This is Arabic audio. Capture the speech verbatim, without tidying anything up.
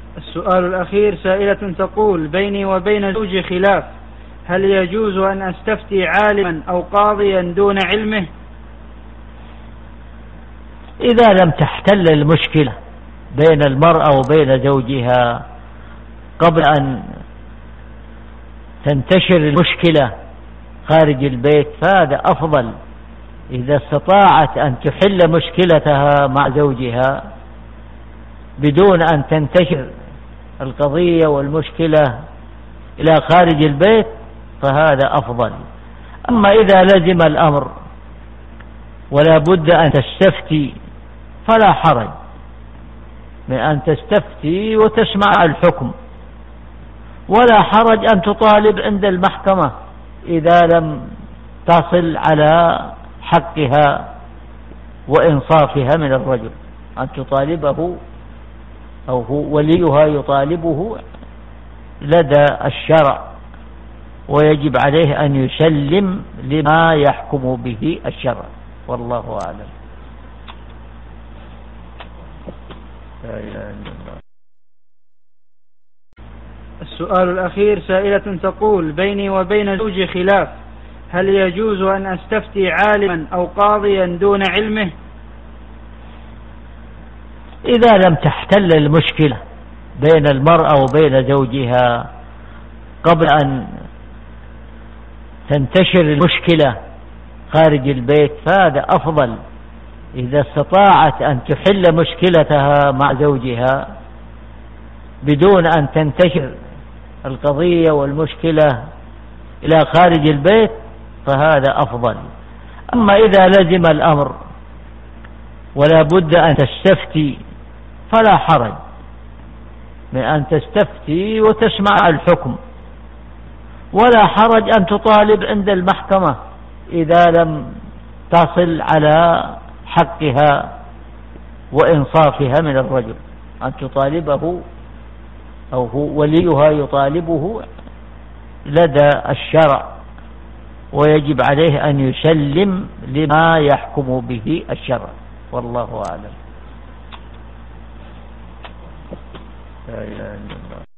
السؤال الأخير، سائلة تقول: بيني وبين زوجي خلاف، هل يجوز أن أستفتي عالما أو قاضيا دون علمه؟ إذا لم تحتل المشكلة بين المرأة وبين زوجها قبل أن تنتشر المشكلة خارج البيت فهذا أفضل. إذا استطاعت أن تحل مشكلتها مع زوجها بدون أن تنتشر القضية والمشكلة إلى خارج البيت فهذا أفضل. أما إذا لزم الأمر ولا بد أن تستفتي فلا حرج من أن تستفتي وتسمع الحكم، ولا حرج أن تطالب عند المحكمة إذا لم تصل على حقها وإنصافها من الرجل، أن تطالبه أو هو وليها يطالبه لدى الشرع، ويجب عليه أن يسلم لما يحكم به الشرع، والله أعلم. لا إله إلا الله. السؤال الأخير، سائلة تقول: بيني وبين زوجي خلاف، هل يجوز أن أستفتي عالما أو قاضيا دون علمه؟ إذا لم تحتل المشكلة بين المرأة وبين زوجها قبل أن تنتشر المشكلة خارج البيت فهذا أفضل. إذا استطاعت أن تحل مشكلتها مع زوجها بدون أن تنتشر القضية والمشكلة إلى خارج البيت فهذا أفضل. أما إذا لزم الأمر ولا بد أن تستفتي فلا حرج من أن تستفتي وتسمع الحكم، ولا حرج أن تطالب عند المحكمة إذا لم تصل على حقها وإنصافها من الرجل، أن تطالبه أو هو وليها يطالبه لدى الشرع، ويجب عليه أن يسلم لما يحكم به الشرع، والله أعلم. لا إله إلا الله.